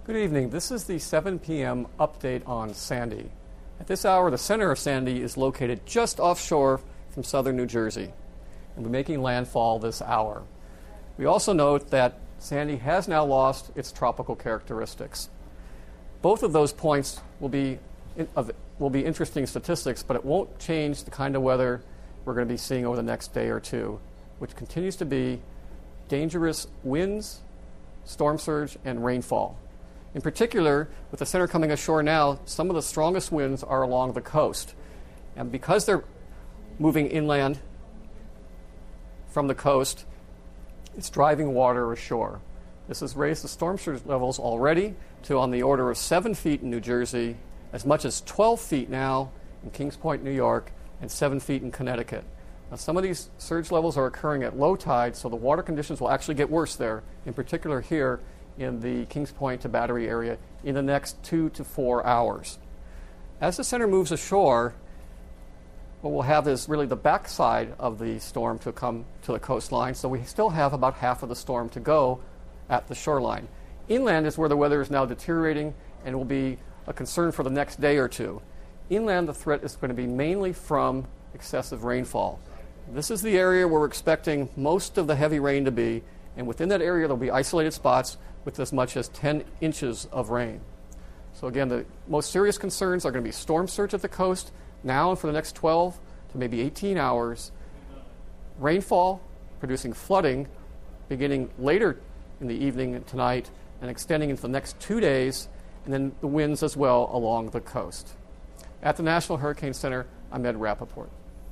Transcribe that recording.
Good evening. This is the 7 p.m. update on Sandy. At this hour, the center of Sandy is located just offshore from southern New Jersey, and we're making landfall this hour. We also note that Sandy has now lost its tropical characteristics. Both of those points will be interesting statistics, but it won't change the kind of weather we're going to be seeing over the next day or two, which continues to be dangerous winds, storm surge, and rainfall. In particular, with the center coming ashore now, some of the strongest winds are along the coast. And because they're moving inland from the coast, it's driving water ashore. This has raised the storm surge levels already to on the order of 7 feet in New Jersey, as much as 12 feet now in Kings Point, New York, and 7 feet in Connecticut. Now, some of these surge levels are occurring at low tide, so the water conditions will actually get worse there, in particular here in the Kings Point to Battery area in the next 2 to 4 hours. As the center moves ashore, what we'll have is really the backside of the storm to come to the coastline, so we still have about half of the storm to go at the shoreline. Inland is where the weather is now deteriorating and will be a concern for the next day or two. Inland, the threat is going to be mainly from excessive rainfall. This is the area where we're expecting most of the heavy rain to be, and within that area there'll be isolated spots with as much as 10 inches of rain. So again, the most serious concerns are going to be storm surge at the coast now and for the next 12 to maybe 18 hours, rainfall producing flooding beginning later in the evening and tonight and extending into the next 2 days, and then the winds as well along the coast. At the National Hurricane Center, I'm Ed Rappaport.